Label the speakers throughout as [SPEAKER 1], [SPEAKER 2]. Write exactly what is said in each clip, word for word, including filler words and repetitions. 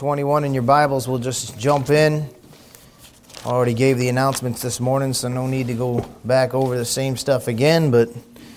[SPEAKER 1] twenty-one in your Bibles, we'll just jump in. I already gave the announcements this morning, so no need to go back over the same stuff again, but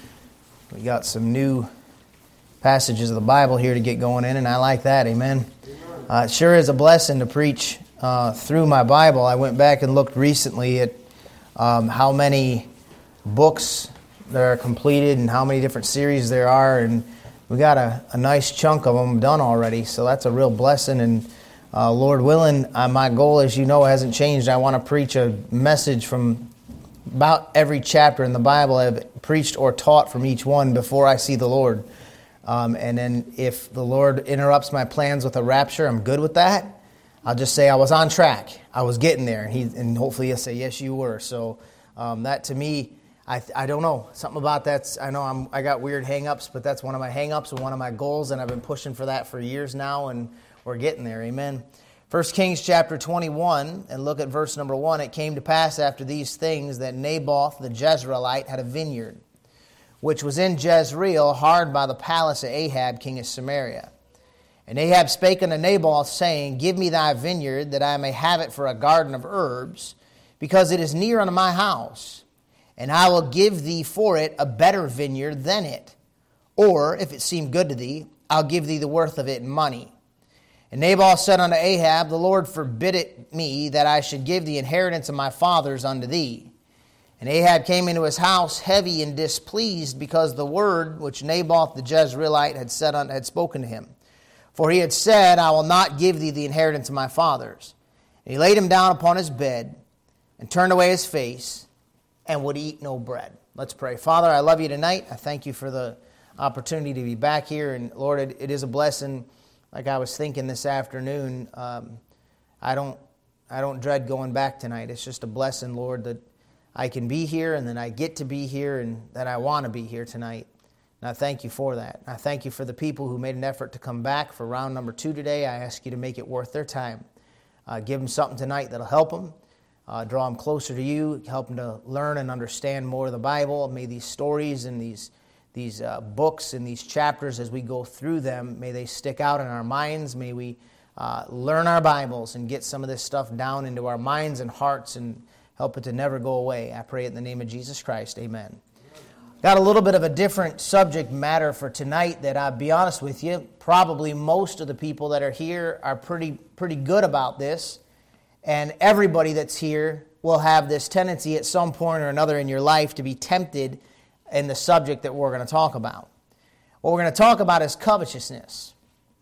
[SPEAKER 1] we got some new passages of the Bible here to get going in, and I like that, amen. Uh, it sure is a blessing to preach uh, through my Bible. I went back and looked recently at um, how many books that are completed and how many different series there are, and we got a, a nice chunk of them done already, so that's a real blessing. And uh, Lord willing, uh, my goal, as you know, hasn't changed. I want to preach a message from about every chapter in the Bible I've preached or taught from each one before I see the Lord. Um, and then if the Lord interrupts my plans with a rapture, I'm good with that. I'll just say I was on track. I was getting there, and, he, and hopefully he'll say, yes, you were. So um, that to me, I I don't know. Something about that's, I know I'm, I got weird hang-ups, but that's one of my hang-ups and one of my goals, and I've been pushing for that for years now, and we're getting there. Amen. First Kings chapter twenty-one, and look at verse number one. It came to pass after these things that Naboth the Jezreelite had a vineyard, which was in Jezreel, hard by the palace of Ahab, king of Samaria. And Ahab spake unto Naboth, saying, Give me thy vineyard, that I may have it for a garden of herbs, because it is near unto my house. And I will give thee for it a better vineyard than it. Or, if it seem good to thee, I'll give thee the worth of it in money. And Naboth said unto Ahab, The Lord forbid it me that I should give the inheritance of my fathers unto thee. And Ahab came into his house heavy and displeased, because the word which Naboth the Jezreelite had said unto, had spoken to him. For he had said, I will not give thee the inheritance of my fathers. And he laid him down upon his bed, and turned away his face, and would eat no bread. Let's pray. Father, I love you tonight. I thank you for the opportunity to be back here. And Lord, it, it is a blessing. Like I was thinking this afternoon, um, I don't I don't dread going back tonight. It's just a blessing, Lord, that I can be here and that I get to be here and that I want to be here tonight. And I thank you for that. I thank you for the people who made an effort to come back for round number two today. I ask you to make it worth their time. Uh, give them something tonight that'll help them. Uh, draw them closer to you, help them to learn and understand more of the Bible. May these stories and these these uh, books and these chapters, as we go through them, may they stick out in our minds. May we uh, learn our Bibles and get some of this stuff down into our minds and hearts and help it to never go away. I pray it in the name of Jesus Christ. Amen. Got a little bit of a different subject matter for tonight that, I'll be honest with you, probably most of the people that are here are pretty pretty good about this. And everybody that's here will have this tendency at some point or another in your life to be tempted in the subject that we're going to talk about. What we're going to talk about is covetousness.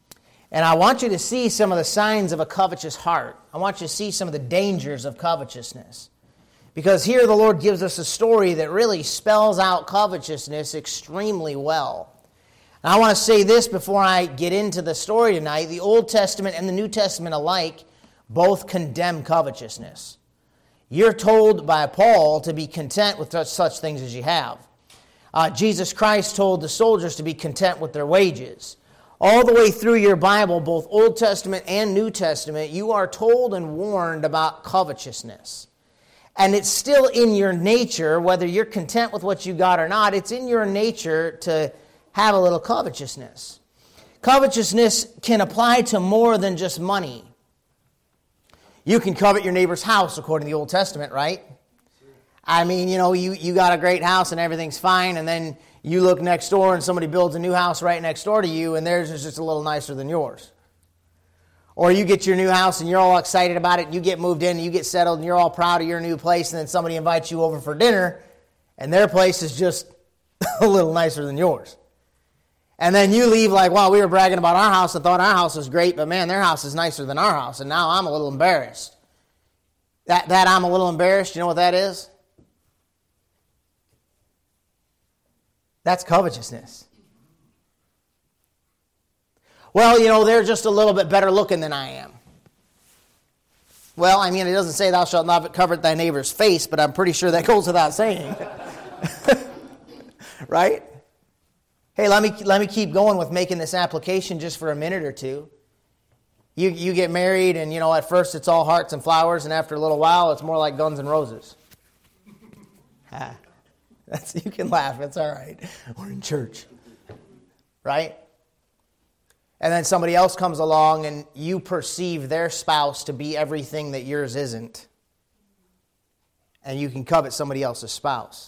[SPEAKER 1] And I want you to see some of the signs of a covetous heart. I want you to see some of the dangers of covetousness. Because here the Lord gives us a story that really spells out covetousness extremely well. And I want to say this before I get into the story tonight. The Old Testament and the New Testament alike both condemn covetousness. You're told by Paul to be content with such things as you have. Uh, Jesus Christ told the soldiers to be content with their wages. All the way through your Bible, both Old Testament and New Testament, you are told and warned about covetousness. And it's still in your nature, whether you're content with what you got or not, it's in your nature to have a little covetousness. Covetousness can apply to more than just money. You can covet your neighbor's house, according to the Old Testament, right? I mean, you know, you, you got a great house and everything's fine, and then you look next door and somebody builds a new house right next door to you, and theirs is just a little nicer than yours. Or you get your new house and you're all excited about it, and you get moved in and you get settled and you're all proud of your new place, and then somebody invites you over for dinner, and their place is just a little nicer than yours. And then you leave like, wow, we were bragging about our house and thought our house was great, but man, their house is nicer than our house, and now I'm a little embarrassed. That, that I'm a little embarrassed, you know what that is? That's covetousness. Well, you know, they're just a little bit better looking than I am. Well, I mean, it doesn't say thou shalt not covet thy neighbor's face, but I'm pretty sure that goes without saying. Right? Hey, let me let me keep going with making this application just for a minute or two. You you get married, and you know at first it's all hearts and flowers, and after a little while it's more like Guns N' Roses. Ah, that's you can laugh. It's all right. We're in church, right? And then somebody else comes along and you perceive their spouse to be everything that yours isn't. And you can covet somebody else's spouse.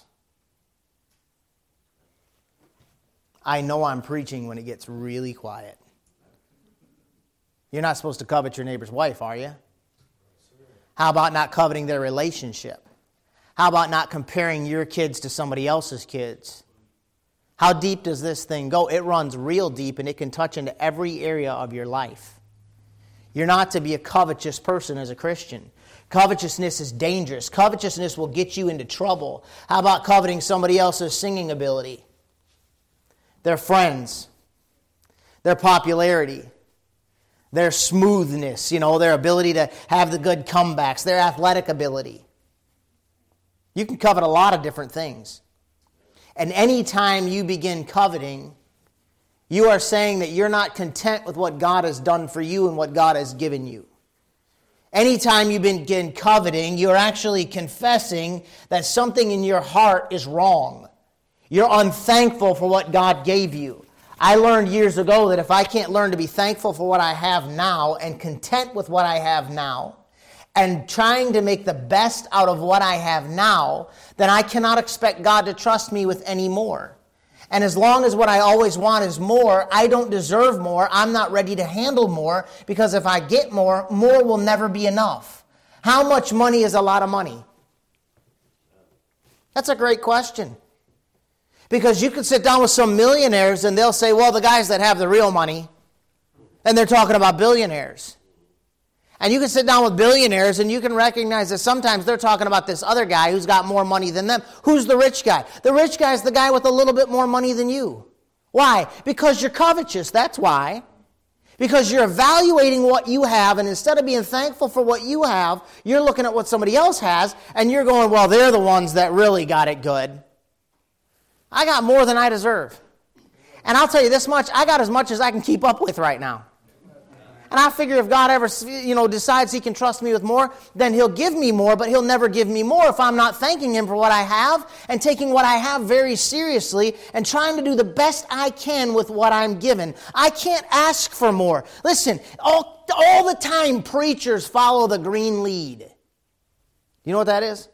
[SPEAKER 1] I know I'm preaching when it gets really quiet. You're not supposed to covet your neighbor's wife, are you? How about not coveting their relationship? How about not comparing your kids to somebody else's kids? How deep does this thing go? It runs real deep, and it can touch into every area of your life. You're not to be a covetous person as a Christian. Covetousness is dangerous. Covetousness will get you into trouble. How about coveting somebody else's singing ability? Their friends, their popularity, their smoothness, you know, their ability to have the good comebacks, their athletic ability. You can covet a lot of different things. And any time you begin coveting, you are saying that you're not content with what God has done for you and what God has given you. Anytime you begin coveting, you're actually confessing that something in your heart is wrong. You're unthankful for what God gave you. I learned years ago that if I can't learn to be thankful for what I have now and content with what I have now, and trying to make the best out of what I have now, then I cannot expect God to trust me with any more. And as long as what I always want is more, I don't deserve more, I'm not ready to handle more, because if I get more, more will never be enough. How much money is a lot of money? That's a great question. Because you can sit down with some millionaires and they'll say, well, the guys that have the real money, and they're talking about billionaires. And you can sit down with billionaires and you can recognize that sometimes they're talking about this other guy who's got more money than them. Who's the rich guy? The rich guy is the guy with a little bit more money than you. Why? Because you're covetous, that's why. Because you're evaluating what you have, and instead of being thankful for what you have, you're looking at what somebody else has, and you're going, well, they're the ones that really got it good. I got more than I deserve. And I'll tell you this much, I got as much as I can keep up with right now. And I figure if God ever, you know, decides He can trust me with more, then He'll give me more, but He'll never give me more if I'm not thanking Him for what I have and taking what I have very seriously and trying to do the best I can with what I'm given. I can't ask for more. Listen, all, all the time preachers follow the green lead. You know what that is?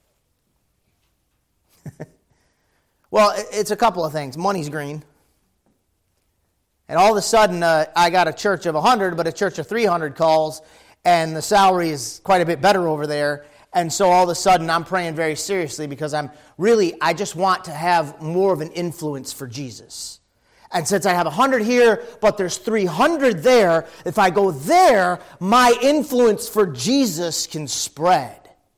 [SPEAKER 1] Well, it's a couple of things. Money's green. And all of a sudden, uh, I got a church of one hundred, but a church of three hundred calls, and the salary is quite a bit better over there. And so all of a sudden, I'm praying very seriously because I'm really, I just want to have more of an influence for Jesus. And since I have one hundred here, but there's three hundred there, if I go there, my influence for Jesus can spread.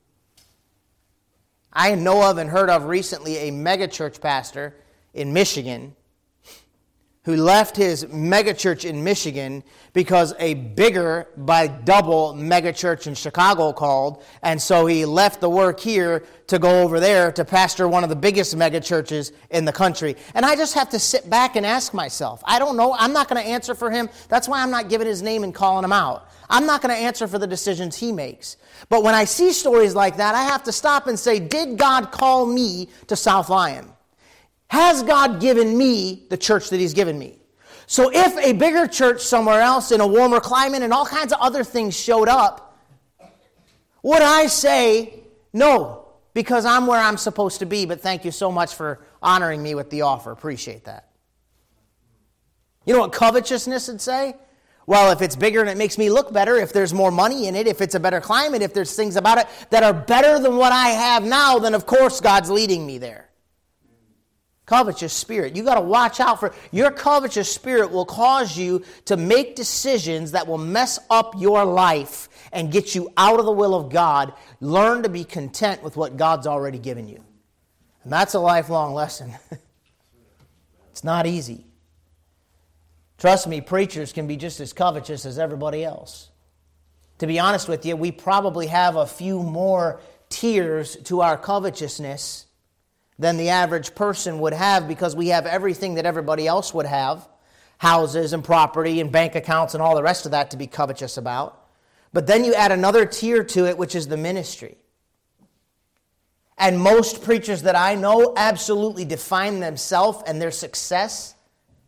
[SPEAKER 1] I know of and heard of recently a megachurch pastor in Michigan who left his megachurch in Michigan because a bigger by double megachurch in Chicago called, and so he left the work here to go over there to pastor one of the biggest megachurches in the country. And I just have to sit back and ask myself, I don't know, I'm not going to answer for him. That's why I'm not giving his name and calling him out. I'm not going to answer for the decisions he makes. But when I see stories like that, I have to stop and say, did God call me to South Lyon? Has God given me the church that He's given me? So if a bigger church somewhere else in a warmer climate and all kinds of other things showed up, would I say, no, because I'm where I'm supposed to be, but thank you so much for honoring me with the offer. Appreciate that. You know what covetousness would say? Well, if it's bigger and it makes me look better, if there's more money in it, if it's a better climate, if there's things about it that are better than what I have now, then of course God's leading me there. Covetous spirit. You got to watch out for your covetous spirit will cause you to make decisions that will mess up your life and get you out of the will of God. Learn to be content with what God's already given you. And that's a lifelong lesson. It's not easy. Trust me, preachers can be just as covetous as everybody else. To be honest with you, we probably have a few more tiers to our covetousness than the average person would have because we have everything that everybody else would have, houses and property and bank accounts and all the rest of that to be covetous about. But then you add another tier to it, which is the ministry. And most preachers that I know absolutely define themselves and their success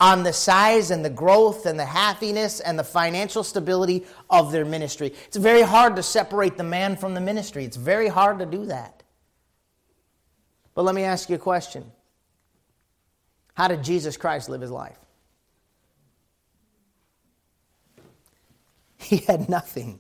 [SPEAKER 1] on the size and the growth and the happiness and the financial stability of their ministry. It's very hard to separate the man from the ministry. It's very hard to do that. But let me ask you a question. How did Jesus Christ live his life? He had nothing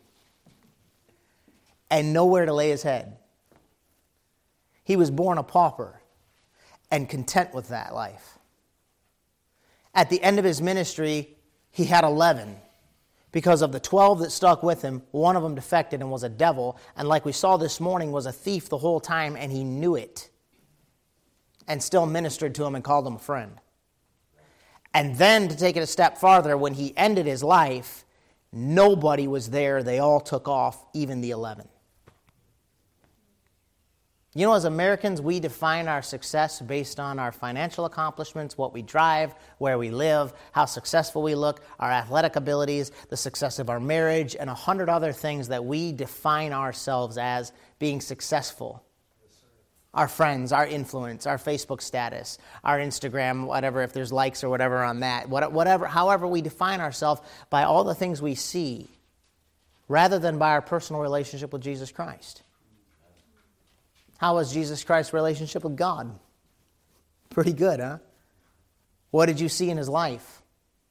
[SPEAKER 1] and nowhere to lay his head. He was born a pauper and content with that life. At the end of his ministry, he had eleven. Because of the twelve that stuck with him, one of them defected and was a devil, and like we saw this morning, was a thief the whole time, and he knew it, and still ministered to him and called him a friend. And then, to take it a step farther, when he ended his life, nobody was there. They all took off, even the eleven. You know, as Americans, we define our success based on our financial accomplishments, what we drive, where we live, how successful we look, our athletic abilities, the success of our marriage, and a hundred other things that we define ourselves as being successful. Our friends, our influence, our Facebook status, our Instagram, whatever, if there's likes or whatever on that, whatever, however we define ourselves by all the things we see, rather than by our personal relationship with Jesus Christ. How was Jesus Christ's relationship with God? Pretty good, huh? What did you see in his life?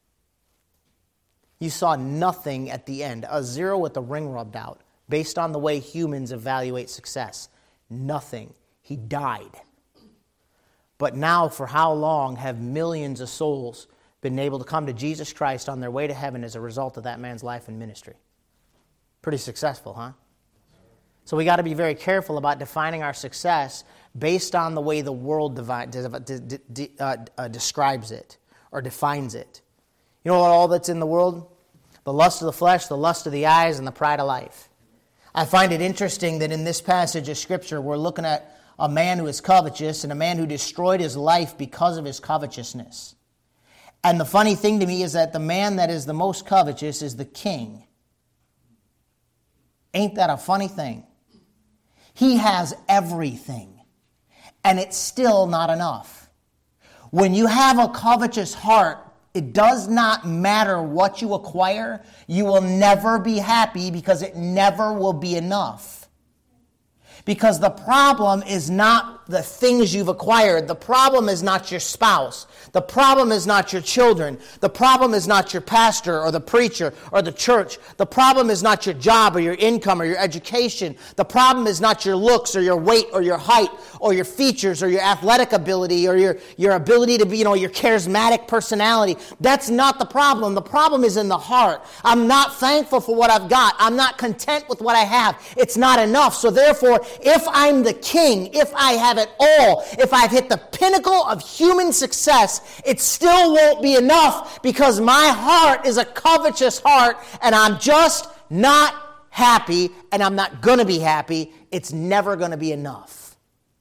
[SPEAKER 1] You saw nothing at the end, a zero with the ring rubbed out, based on the way humans evaluate success. Nothing. He died. But now, for how long have millions of souls been able to come to Jesus Christ on their way to heaven as a result of that man's life and ministry? Pretty successful, huh? So we got to be very careful about defining our success based on the way the world devi- de- de- de- uh, uh, describes it or defines it. You know what all that's in the world? The lust of the flesh, the lust of the eyes, and the pride of life. I find it interesting that in this passage of Scripture we're looking at a man who is covetous and a man who destroyed his life because of his covetousness. And the funny thing to me is that the man that is the most covetous is the king. Ain't that a funny thing? He has everything, and it's still not enough. When you have a covetous heart, it does not matter what you acquire. You will never be happy because it never will be enough. Because the problem is not the things you've acquired. The problem is not your spouse. The problem is not your children. The problem is not your pastor or the preacher or the church. The problem is not your job or your income or your education. The problem is not your looks or your weight or your height or your features or your athletic ability or your, your ability to be, you know, your charismatic personality. That's not the problem. The problem is in the heart. I'm not thankful for what I've got. I'm not content with what I have. It's not enough. So therefore, if I'm the king, if I have it all, if I've hit the pinnacle of human success, it still won't be enough because my heart is a covetous heart and I'm just not happy and I'm not going to be happy. It's never going to be enough.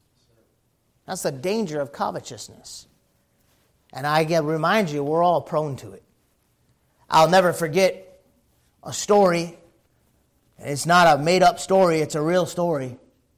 [SPEAKER 1] That's the danger of covetousness. And I get remind you, we're all prone to it. I'll never forget a story. It's not a made-up story, it's a real story.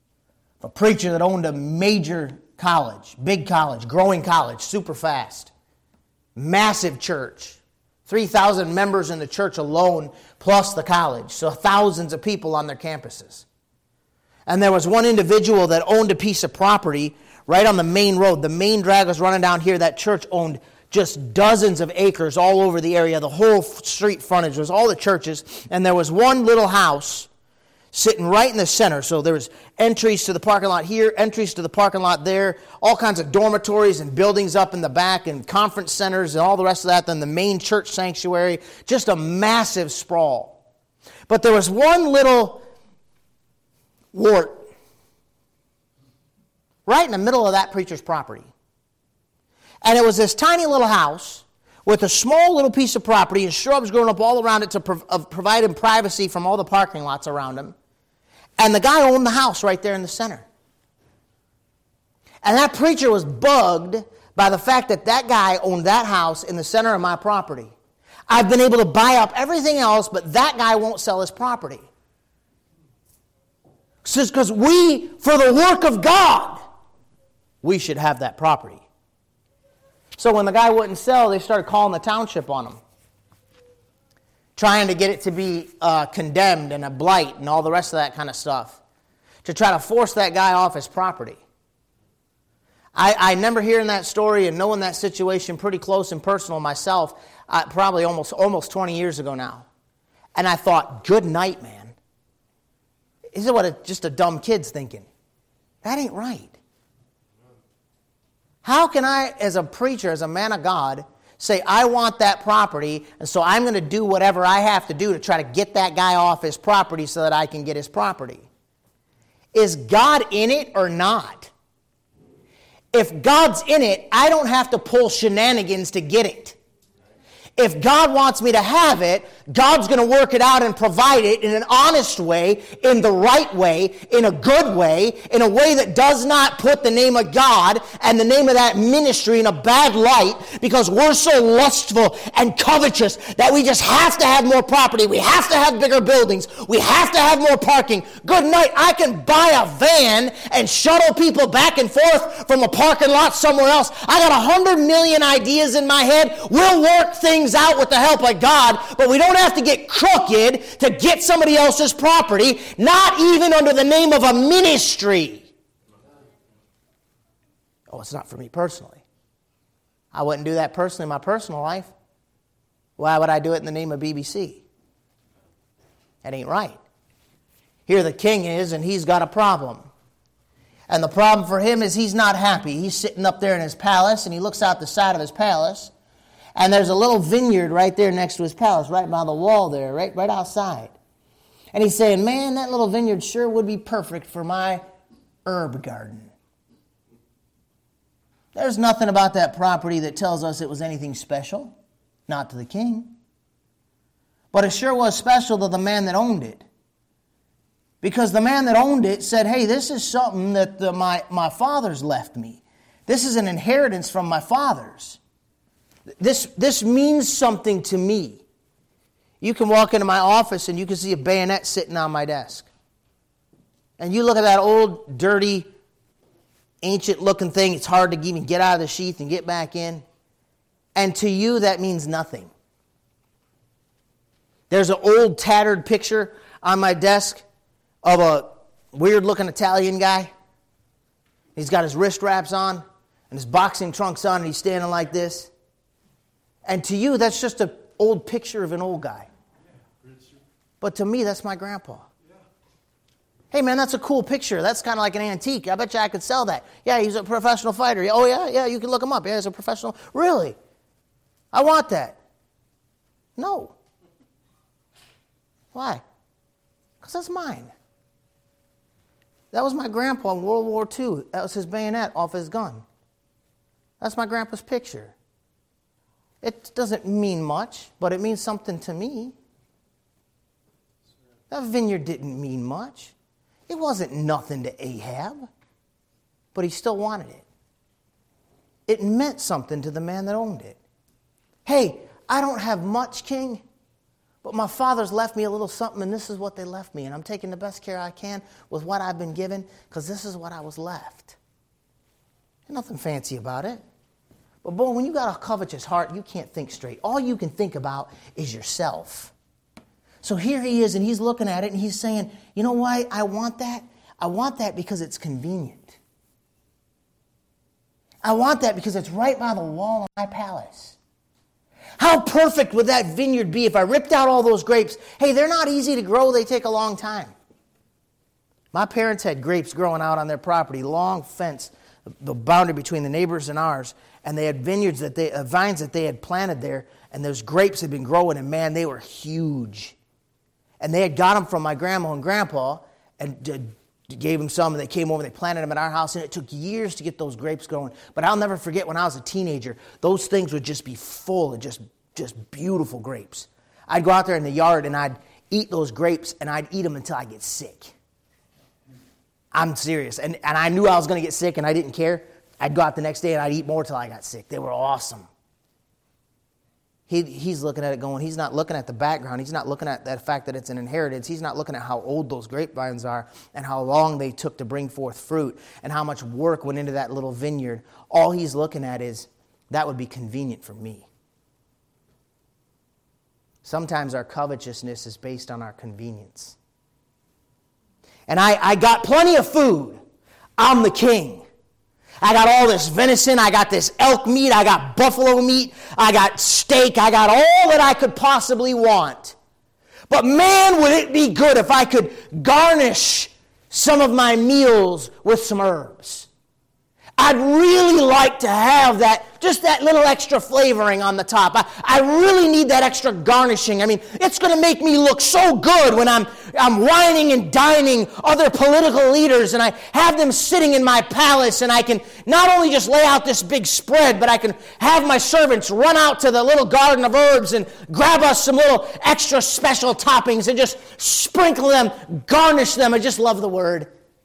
[SPEAKER 1] A preacher that owned a major college, big college, growing college, super fast. Massive church. three thousand members in the church alone, plus the college. So thousands of people on their campuses. And there was one individual that owned a piece of property right on the main road. The main drag was running down here. That church owned just dozens of acres all over the area. The whole street frontage was all the churches. And there was one little house sitting right in the center. So there was entries to the parking lot here, entries to the parking lot there, all kinds of dormitories and buildings up in the back and conference centers and all the rest of that, then the main church sanctuary, just a massive sprawl. But there was one little wart right in the middle of that preacher's property. And it was this tiny little house with a small little piece of property and shrubs growing up all around it to prov- uh, provide him privacy from all the parking lots around him. And the guy owned the house right there in the center. And that preacher was bugged by the fact that that guy owned that house in the center of my property. I've been able to buy up everything else, but that guy won't sell his property. Because we, for the work of God, we should have that property. So when the guy wouldn't sell, they started calling the township on him, trying to get it to be uh, condemned and a blight and all the rest of that kind of stuff, to try to force that guy off his property. I, I remember hearing that story and knowing that situation pretty close and personal myself, uh, probably almost almost twenty years ago now. And I thought, good night, man. This is what a, just a dumb kid's thinking. That ain't right. How can I, as a preacher, as a man of God, say, I want that property, and so I'm going to do whatever I have to do to try to get that guy off his property so that I can get his property? Is God in it or not? If God's in it, I don't have to pull shenanigans to get it. If God wants me to have it, God's going to work it out and provide it in an honest way, in the right way, in a good way, in a way that does not put the name of God and the name of that ministry in a bad light, because we're so lustful and covetous that we just have to have more property. We have to have bigger buildings. We have to have more parking. Good night. I can buy a van and shuttle people back and forth from a parking lot somewhere else. I got a hundred million ideas in my head. We'll work things out with the help of God, but we don't have to get crooked to get somebody else's property, not even under the name of a ministry. Oh, it's not for me personally. I wouldn't do that personally in my personal life. Why would I do it in the name of B B C? That ain't right. Here the king is, and he's got a problem. And the problem for him is he's not happy. He's sitting up there in his palace, and he looks out the side of his palace, and there's a little vineyard right there next to his palace, right by the wall there, right, right outside. And he's saying, man, that little vineyard sure would be perfect for my herb garden. There's nothing about that property that tells us it was anything special. Not to the king. But it sure was special to the man that owned it. Because the man that owned it said, hey, this is something that the, my, my fathers left me. This is an inheritance from my fathers. This, this means something to me. You can walk into my office and you can see a bayonet sitting on my desk. And you look at that old, dirty, ancient-looking thing. It's hard to even get out of the sheath and get back in. And to you, that means nothing. There's an old, tattered picture on my desk of a weird-looking Italian guy. He's got his wrist wraps on and his boxing trunks on, and he's standing like this. And to you, that's just an old picture of an old guy. But to me, that's my grandpa. Hey, man, that's a cool picture. That's kind of like an antique. I bet you I could sell that. Yeah, he's a professional fighter. Oh, yeah, yeah, you can look him up. Yeah, he's a professional. Really? I want that. No. Why? Because that's mine. That was my grandpa in World War Two. That was his bayonet off his gun. That's my grandpa's picture. It doesn't mean much, but it means something to me. That vineyard didn't mean much. It wasn't nothing to Ahab, but he still wanted it. It meant something to the man that owned it. Hey, I don't have much, king, but my father's left me a little something, and this is what they left me, and I'm taking the best care I can with what I've been given, because this is what I was left. There's nothing fancy about it. But boy, when you got a covetous heart, you can't think straight. All you can think about is yourself. So here he is, and he's looking at it, and he's saying, you know why I want that? I want that because it's convenient. I want that because it's right by the wall of my palace. How perfect would that vineyard be if I ripped out all those grapes? Hey, they're not easy to grow. They take a long time. My parents had grapes growing out on their property, long fence, the boundary between the neighbors and ours. And they had vineyards, that they, uh, vines that they had planted there, and those grapes had been growing, and man, they were huge. And they had got them from my grandma and grandpa, and uh, gave them some, and they came over and they planted them at our house, and it took years to get those grapes going. But I'll never forget when I was a teenager, those things would just be full of just, just beautiful grapes. I'd go out there in the yard, and I'd eat those grapes, and I'd eat them until I get sick. I'm serious. And, and I knew I was going to get sick, and I didn't care. I'd go out the next day and I'd eat more till I got sick. They were awesome. He, he's looking at it going, he's not looking at the background. He's not looking at the fact that it's an inheritance. He's not looking at how old those grapevines are and how long they took to bring forth fruit and how much work went into that little vineyard. All he's looking at is That would be convenient for me. Sometimes our covetousness is based on our convenience. And I, I got plenty of food. I'm the king. I got all this venison. I got this elk meat. I got buffalo meat. I got steak. I got all that I could possibly want. But man, would it be good if I could garnish some of my meals with some herbs. I'd really like to have that, just that little extra flavoring on the top. I, I really need that extra garnishing. I mean, it's going to make me look so good when I'm, I'm whining and dining other political leaders and I have them sitting in my palace and I can not only just lay out this big spread, but I can have my servants run out to the little garden of herbs and grab us some little extra special toppings and just sprinkle them, garnish them. I just love the word.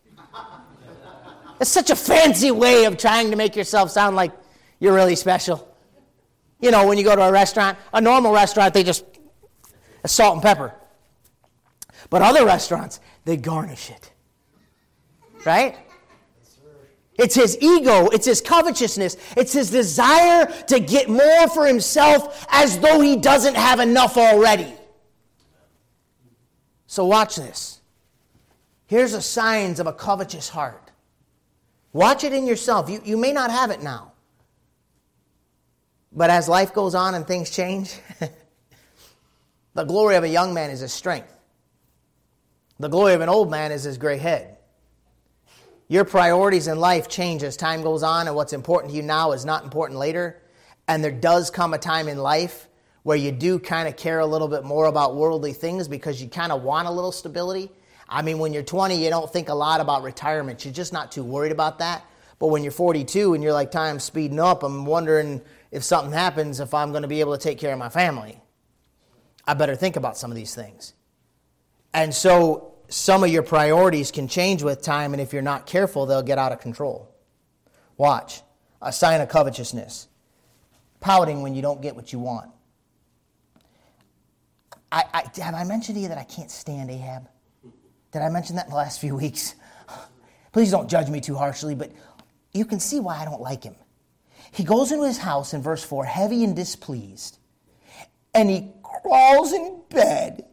[SPEAKER 1] It's such a fancy way of trying to make yourself sound like you're really special. You know, when you go to a restaurant, a normal restaurant, they just salt and pepper. But other restaurants, they garnish it. Right? It's his ego. It's his covetousness. It's his desire to get more for himself as though he doesn't have enough already. So watch this. Here's the signs of a covetous heart. Watch it in yourself. You, you may not have it now. But as life goes on and things change, the glory of a young man is his strength. The glory of an old man is his gray head. Your priorities in life change as time goes on, and what's important to you now is not important later. And there does come a time in life where you do kind of care a little bit more about worldly things because you kind of want a little stability. I mean, when you're twenty, you don't think a lot about retirement. You're just not too worried about that. But when you're forty-two and you're like, time's speeding up, I'm wondering if something happens, if I'm going to be able to take care of my family. I better think about some of these things. And so some of your priorities can change with time, and if you're not careful, they'll get out of control. Watch. A sign of covetousness. Pouting when you don't get what you want. I, I, have I mentioned to you that I can't stand Ahab? Did I mention that in the last few weeks? Please don't judge me too harshly, but you can see why I don't like him. He goes into his house in verse four, heavy and displeased, and he crawls in bed.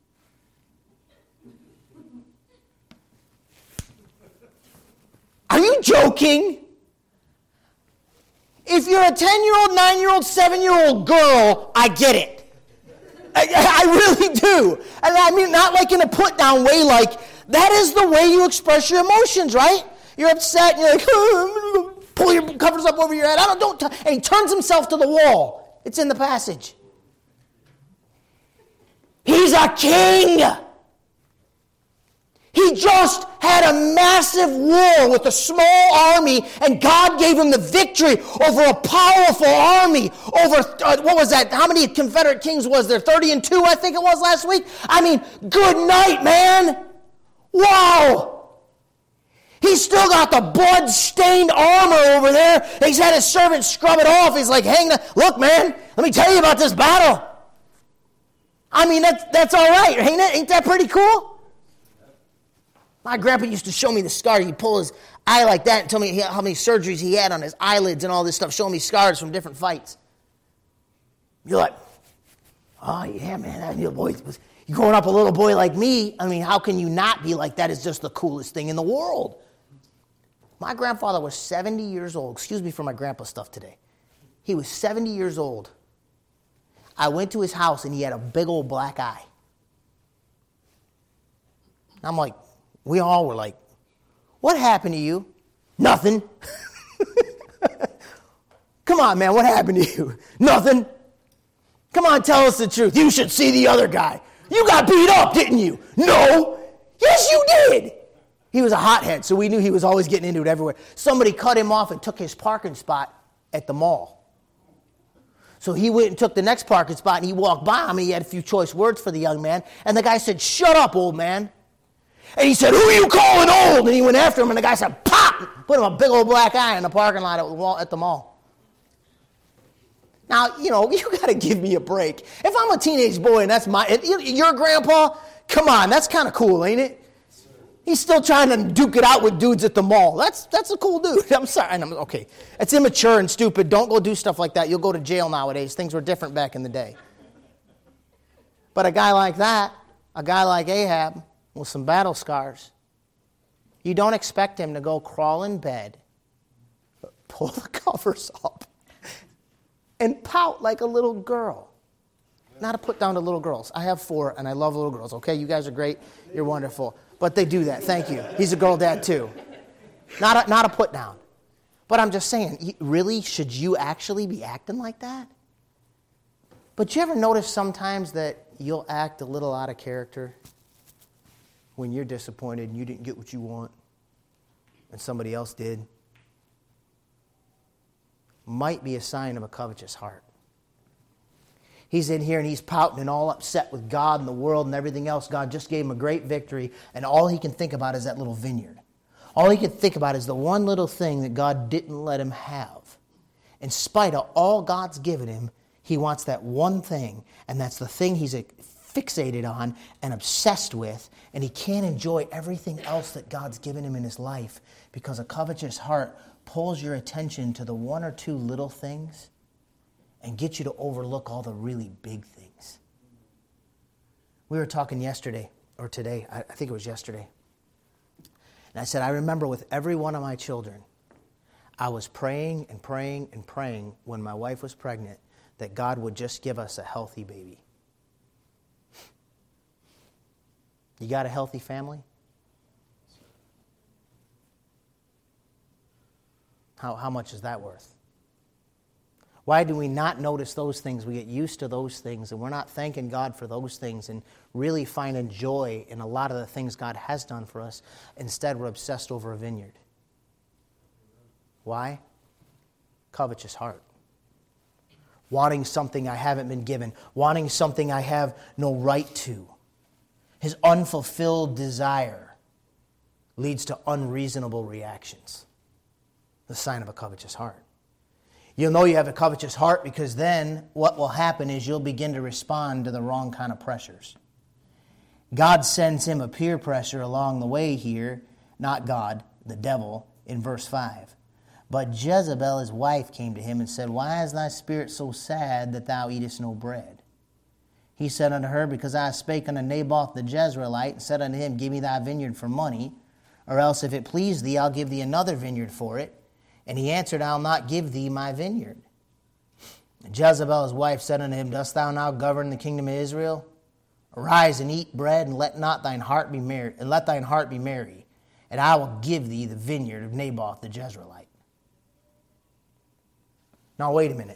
[SPEAKER 1] Are you joking? If you're a ten-year-old, nine-year-old, seven-year-old girl, I get it. I, I really do. And I mean, not like in a put-down way, like, that is the way you express your emotions, right? You're upset, and you're like, oh, pull your covers up over your head. I don't, don't, t-. And he turns himself to the wall. It's in the passage. He's a king. He just had a massive war with a small army, and God gave him the victory over a powerful army. Over, uh, what was that? How many Confederate kings was there? thirty and two, I think it was last week. I mean, good night, man. Wow. He's still got the blood-stained armor over there. He's had his servant scrub it off. He's like, hang the, look, man, let me tell you about this battle. I mean, that's, that's all right, ain't it? Ain't that pretty cool? My grandpa used to show me the scar. He'd pull his eye like that and tell me how many surgeries he had on his eyelids and all this stuff, showing me scars from different fights. You're like, oh, yeah, man, that little boy was, you growing up a little boy like me, I mean, how can you not be like that? It's just the coolest thing in the world. My grandfather was seventy years old. Excuse me for my grandpa stuff today. He was seventy years old. I went to his house and he had a big old black eye. I'm like, we all were like, what happened to you? Nothing. Come on, man, what happened to you? Nothing. Come on, tell us the truth. You should see the other guy. You got beat up, didn't you? No. Yes, you did. He was a hothead, so we knew he was always getting into it everywhere. Somebody cut him off and took his parking spot at the mall. So he went and took the next parking spot, and he walked by him, and he had a few choice words for the young man. And the guy said, shut up, old man. And he said, who are you calling old? And he went after him, and the guy said, pop! Put him a big old black eye in the parking lot at the mall. Now, you know, you got to give me a break. If I'm a teenage boy and that's my, if you're a grandpa, come on, that's kind of cool, ain't it? He's still trying to duke it out with dudes at the mall. That's that's a cool dude. I'm sorry. And I'm, okay, it's immature and stupid. Don't go do stuff like that. You'll go to jail nowadays. Things were different back in the day. But a guy like that, a guy like Ahab with some battle scars, you don't expect him to go crawl in bed, pull the covers up, and pout like a little girl. Not to put down to little girls. I have four, and I love little girls. Okay, you guys are great. You're wonderful. But they do that. Thank you. He's a girl dad, too. Not a, not a put down. But I'm just saying, really, should you actually be acting like that? But you ever notice sometimes that you'll act a little out of character when you're disappointed and you didn't get what you want and somebody else did? Might be a sign of a covetous heart. He's in here and he's pouting and all upset with God and the world and everything else. God just gave him a great victory, and all he can think about is that little vineyard. All he can think about is the one little thing that God didn't let him have. In spite of all God's given him, he wants that one thing, and that's the thing he's fixated on and obsessed with, and he can't enjoy everything else that God's given him in his life because a covetous heart pulls your attention to the one or two little things and get you to overlook all the really big things. We were talking yesterday, or today, I think it was yesterday. And I said, I remember with every one of my children, I was praying and praying and praying when my wife was pregnant that God would just give us a healthy baby. You got a healthy family? How, how much is that worth? Why do we not notice those things? We get used to those things, and we're not thanking God for those things and really finding joy in a lot of the things God has done for us. Instead, we're obsessed over a vineyard. Why? Covetous heart. Wanting something I haven't been given. Wanting something I have no right to. His unfulfilled desire leads to unreasonable reactions. The sign of a covetous heart. You'll know you have a covetous heart because then what will happen is you'll begin to respond to the wrong kind of pressures. God sends him a peer pressure along the way here, not God, the devil, in verse five. But Jezebel, his wife, came to him and said, Why is thy spirit so sad that thou eatest no bread? He said unto her, Because I spake unto Naboth the Jezreelite, and said unto him, Give me thy vineyard for money, or else if it please thee, I'll give thee another vineyard for it. And he answered, I'll not give thee my vineyard. And Jezebel, his wife, said unto him, Dost thou now govern the kingdom of Israel? Arise and eat bread, and let not thine heart be merry, and let thine heart be merry, and I will give thee the vineyard of Naboth the Jezreelite. Now wait a minute.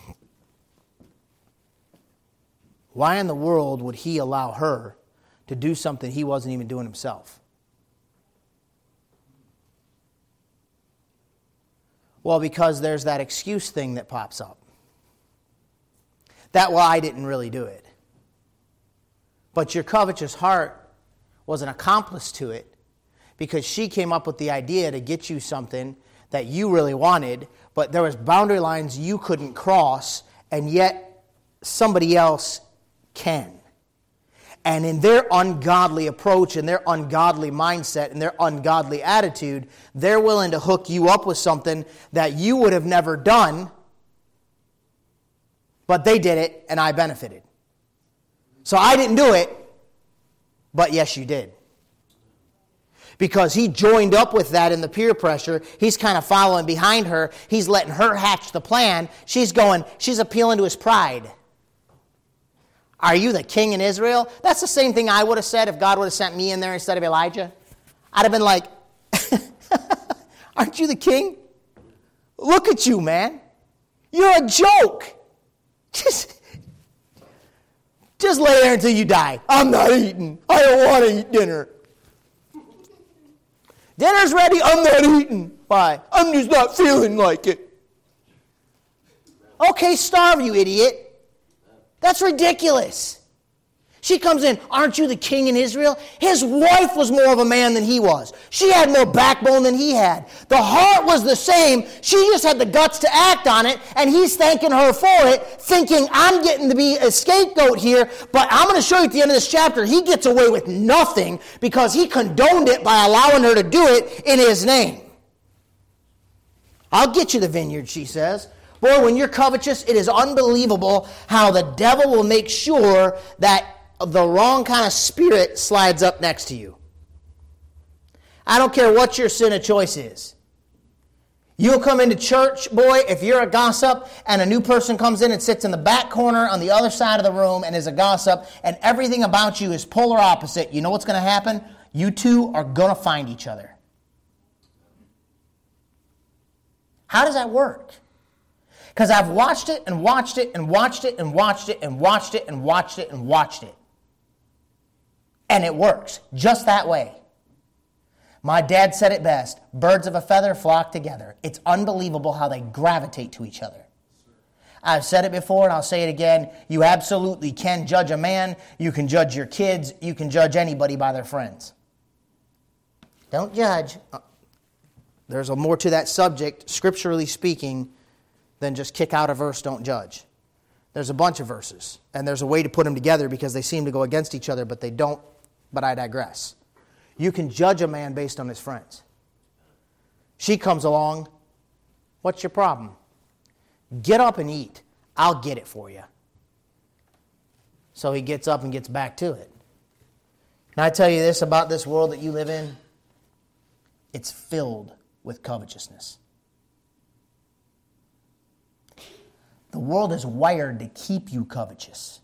[SPEAKER 1] Why in the world would he allow her to do something he wasn't even doing himself? Well, because there's that excuse thing that pops up. That, well, I didn't really do it. But your covetous heart was an accomplice to it because she came up with the idea to get you something that you really wanted, but there was boundary lines you couldn't cross, and yet somebody else can. And in their ungodly approach and their ungodly mindset and their ungodly attitude, they're willing to hook you up with something that you would have never done, but they did it and I benefited. So I didn't do it, but yes, you did. Because he joined up with that in the peer pressure. He's kind of following behind her. He's letting her hatch the plan. She's going, she's appealing to his pride. Are you the king in Israel? That's the same thing I would have said if God would have sent me in there instead of Elijah. I'd have been like, aren't you the king? Look at you, man. You're a joke. Just, just lay there until you die. I'm not eating. I don't want to eat dinner. Dinner's ready. I'm not eating. Why? I'm just not feeling like it. Okay, starve, you idiot. That's ridiculous. She comes in, aren't you the king in Israel? His wife was more of a man than he was. She had more backbone than he had. The heart was the same. She just had the guts to act on it, and he's thanking her for it, thinking, I'm getting to be a scapegoat here, but I'm going to show you at the end of this chapter, he gets away with nothing because he condoned it by allowing her to do it in his name. I'll get you the vineyard, she says. Boy, when you're covetous, it is unbelievable how the devil will make sure that the wrong kind of spirit slides up next to you. I don't care what your sin of choice is. You'll come into church, boy, if you're a gossip and a new person comes in and sits in the back corner on the other side of the room and is a gossip and everything about you is polar opposite, you know what's going to happen? You two are going to find each other. How does that work? Because I've watched it and watched it and watched it and watched it and watched it and watched it and watched it. And it works just that way. My dad said it best. Birds of a feather flock together. It's unbelievable how they gravitate to each other. I've said it before and I'll say it again. You absolutely can judge a man. You can judge your kids. You can judge anybody by their friends. Don't judge. There's a more to that subject, scripturally speaking, than just kick out a verse, don't judge. There's a bunch of verses, and there's a way to put them together because they seem to go against each other, but they don't. But I digress. You can judge a man based on his friends. She comes along. What's your problem? Get up and eat. I'll get it for you. So he gets up and gets back to it. Can I tell you this about this world that you live in? It's filled with covetousness. The world is wired to keep you covetous.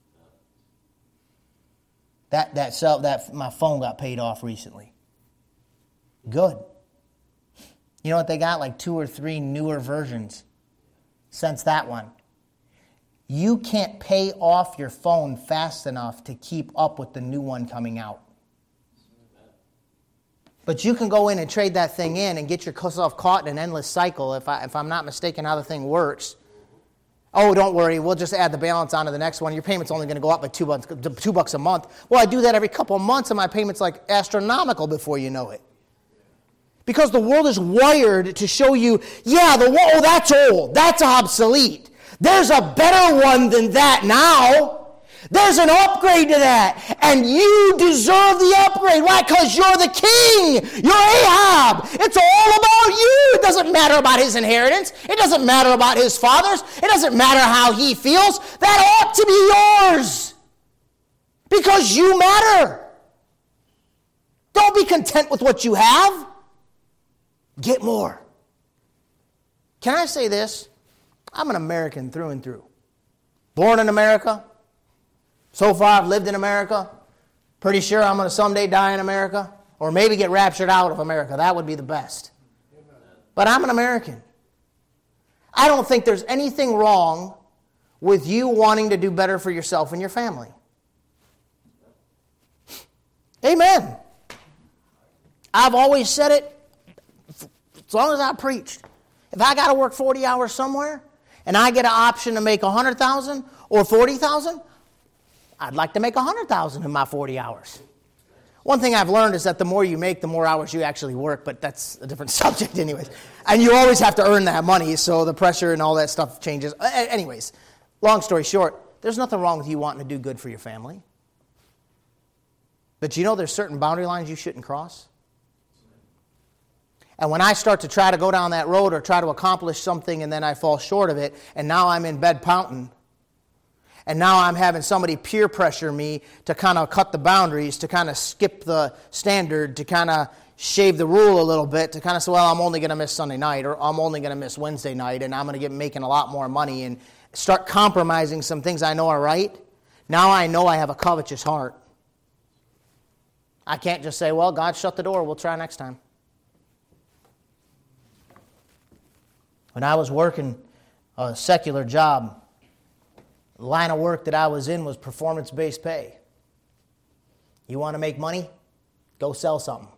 [SPEAKER 1] That that cell that my phone got paid off recently. Good. You know what they got? Like two or three newer versions since that one. You can't pay off your phone fast enough to keep up with the new one coming out. But you can go in and trade that thing in and get yourself caught in an endless cycle, if I if I'm not mistaken how the thing works. Oh, don't worry, we'll just add the balance onto the next one. Your payment's only going to go up by two bucks, two bucks a month. Well, I do that every couple of months, and my payment's like astronomical before you know it. Because the world is wired to show you, yeah, the oh, that's old, that's obsolete. There's a better one than that now. There's an upgrade to that, and you deserve the upgrade. Why? Because you're the king. You're Ahab. It's all about you. It doesn't matter about his inheritance. It doesn't matter about his fathers. It doesn't matter how he feels. That ought to be yours because you matter. Don't be content with what you have. Get more. Can I say this? I'm an American through and through. Born in America. So far, I've lived in America. Pretty sure I'm going to someday die in America. Or maybe get raptured out of America. That would be the best. But I'm an American. I don't think there's anything wrong with you wanting to do better for yourself and your family. Amen. I've always said it as long as I preached. If I got to work forty hours somewhere and I get an option to make one hundred thousand dollars or forty thousand dollars, I'd like to make one hundred thousand dollars in my forty hours. One thing I've learned is that the more you make, the more hours you actually work, but that's a different subject anyways. And you always have to earn that money, so the pressure and all that stuff changes. Anyways, long story short, there's nothing wrong with you wanting to do good for your family. But you know there's certain boundary lines you shouldn't cross? And when I start to try to go down that road or try to accomplish something and then I fall short of it, and now I'm in bed pouting, and now I'm having somebody peer pressure me to kind of cut the boundaries, to kind of skip the standard, to kind of shave the rule a little bit, to kind of say, well, I'm only going to miss Sunday night, or I'm only going to miss Wednesday night, and I'm going to get making a lot more money, and start compromising some things I know are right. Now I know I have a covetous heart. I can't just say, well, God shut the door, we'll try next time. When I was working a secular job, the line of work that I was in was performance-based pay. You want to make money? Go sell something.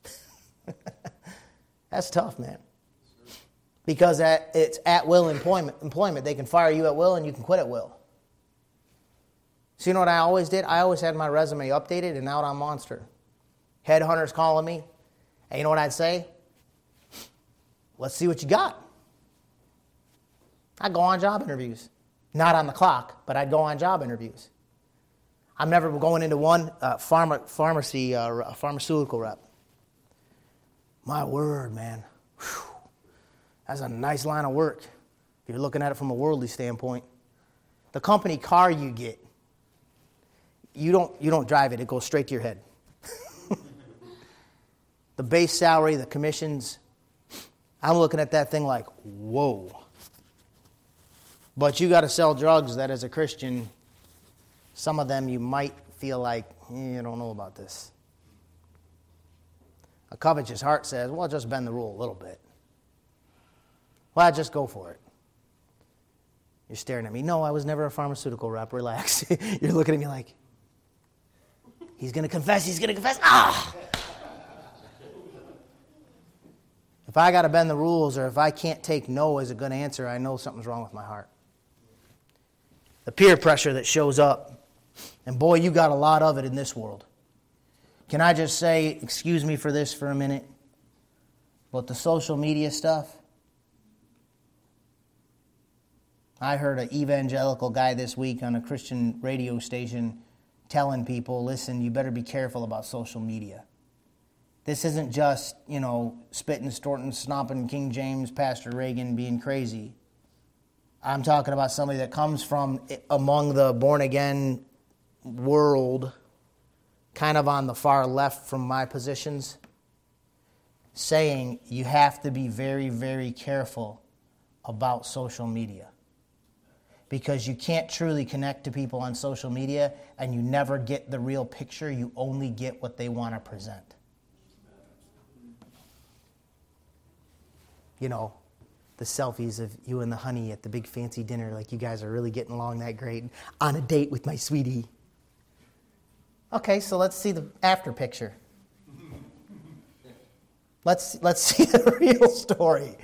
[SPEAKER 1] That's tough, man. Because at, it's at-will employment, employment. They can fire you at will and you can quit at will. So you know what I always did? I always had my resume updated and out on Monster. Headhunters calling me. And you know what I'd say? Let's see what you got. I'd go on job interviews. Not on the clock, but I'd go on job interviews. I'm never going into one uh, pharma, pharmacy, uh, pharmaceutical rep. My word, man. Whew. That's a nice line of work if you're looking at it from a worldly standpoint. The company car you get, you don't you don't drive it. It goes straight to your head. The base salary, the commissions, I'm looking at that thing like, whoa. But you got to sell drugs that as a Christian, some of them you might feel like, eh, you don't know about this. A covetous heart says, well, just bend the rule a little bit. Well, just go for it. You're staring at me. No, I was never a pharmaceutical rep. Relax. You're looking at me like, he's going to confess, he's going to confess. Ah! If I got to bend the rules or if I can't take no as a good answer, I know something's wrong with my heart. The peer pressure that shows up. And boy, you got a lot of it in this world. Can I just say, excuse me for this for a minute, but the social media stuff, I heard an evangelical guy this week on a Christian radio station telling people, listen, you better be careful about social media. This isn't just, you know, spitting, snorting, snomping King James, Pastor Reagan being crazy. I'm talking about somebody that comes from among the born-again world, kind of on the far left from my positions, saying you have to be very, very careful about social media. Because you can't truly connect to people on social media and you never get the real picture. You only get what they want to present. You know, the selfies of you and the honey at the big fancy dinner, like you guys are really getting along that great, on a date with my sweetie. Okay, so let's see the after picture. Let's let's see the real story.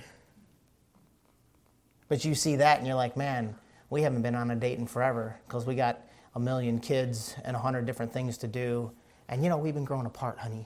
[SPEAKER 1] But you see that and you're like, man, we haven't been on a date in forever because we got a million kids and a hundred different things to do. And, you know, we've been growing apart, honey.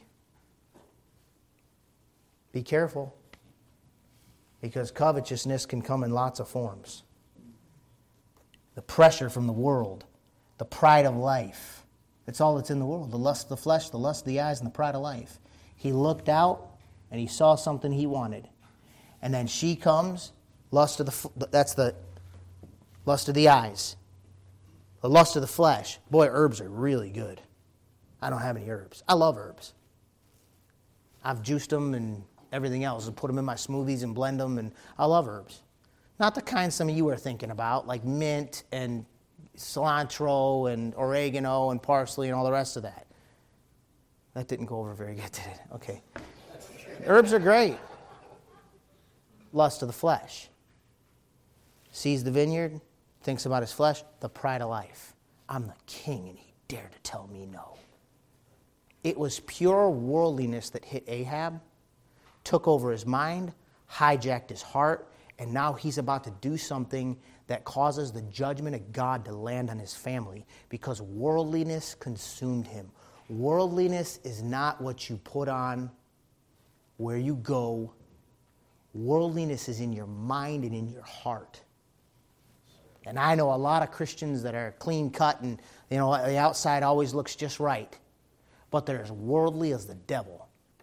[SPEAKER 1] Be careful. Because covetousness can come in lots of forms. The pressure from the world. The pride of life. It's all that's in the world. The lust of the flesh, the lust of the eyes, and the pride of life. He looked out and he saw something he wanted. And then she comes, lust of the, that's the... lust of the eyes. The lust of the flesh. Boy, herbs are really good. I don't have any herbs. I love herbs. I've juiced them and everything else and put them in my smoothies and blend them, and I love herbs. Not the kind some of you are thinking about, like mint and cilantro and oregano and parsley and all the rest of that. That didn't go over very good, did it? Okay. Herbs are great. Lust of the flesh. Sees the vineyard, thinks about his flesh, the pride of life. I'm the king, and he dared to tell me no. It was pure worldliness that hit Ahab, took over his mind, hijacked his heart, and now he's about to do something that causes the judgment of God to land on his family because worldliness consumed him. Worldliness is not what you put on, where you go. Worldliness is in your mind and in your heart. And I know a lot of Christians that are clean cut and, you know, the outside always looks just right. But they're as worldly as the devil.